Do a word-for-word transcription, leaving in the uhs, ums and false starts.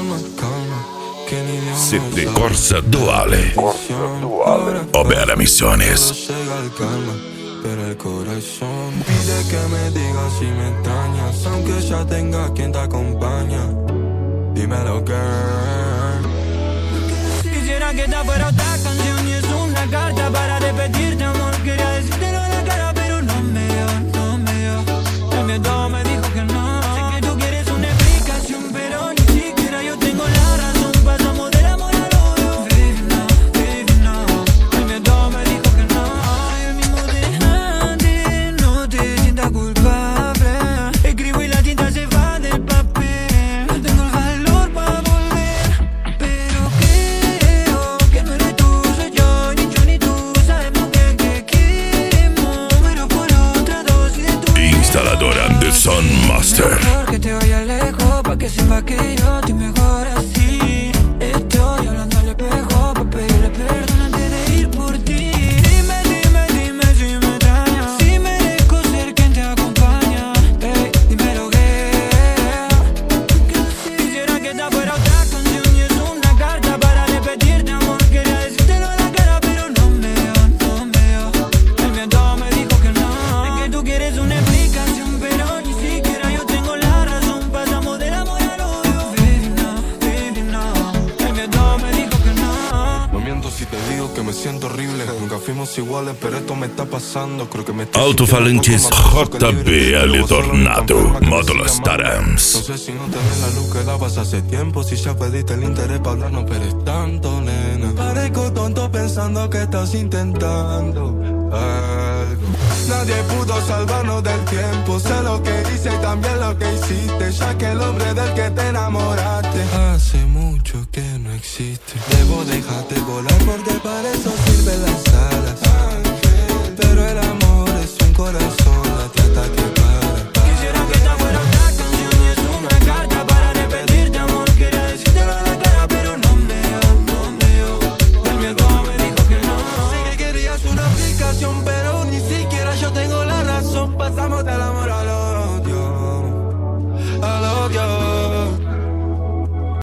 calma, calma. Siete Corsa Duale. Obera Misiones. Llega el calma, pero el corazón pide que me digas si me extrañas, aunque ya tenga quien te acompaña. Dímelo, girl. Quisiera que esta fuera otra canción y es una carta para repetirte, amor. Quería decírtelo a la cara, pero no me dio, no me dio. El miedo me dijo que no. Sé que tú quieres una explicación, pero ni siquiera yo tengo la razón. Pasamos del amor al odio. Baby, no, baby, no. El miedo me dijo que no. Soy el mismo de antes, no te sientas culpable. Escribo y la tinta se va del papel. No tengo el valor para volver, pero creo que no eres tú, soy yo, ni yo ni tú. Sabemos que, que queremos, pero por otra dosis de tu Instaladora Anderson Master. mejor que te vaya lejos, pa' que sepa que yo estoy mejor así. Estoy hablando al espejo pa' pedirle perdón antes de ir por ti. Dime, dime, dime si me extrañas, si merezco ser quien te acompaña. Hey, dímelo, girl. Quisiera que esta fuera otra canción y es una carta para repetirte, amor. Quería decírtelo a la cara, pero no me dio, no me dio. El miedo me dijo que no. Sé que tú quieres una explicación, pero ni siquiera yo tengo la razón. Pasamos del amor al odio. Baby, no, baby, no. El miedo me dijo que no. No miento si te digo que me siento horrible. Nunca fuimos iguales, pero esto me está pasando. Creo que me está Autofalanges J B L Tornado Módulo Starams. No sé si no te ves la luz que dabas hace tiempo. Si ya pediste el interés para hablar, no esperes tanto, nena. Parezco tonto pensando que estás intentando algo. Nadie pudo salvarnos del tiempo. Sé lo que hice y también lo que hiciste, ya que el hombre del que te enamoraste hace mucho que no existe. Debo dejarte volar porque para eso sirven las alas. Pero el amor es un corazón, late hasta que para. Quisiera que esta fuera otra canción y es una carta para repetirte, amor. Quería decírtelo a la cara, pero no me dio, no me dio. El miedo me dijo que no. Sé que querías una explicación, pero ni siquiera yo tengo la razón. Pasamos de la mano.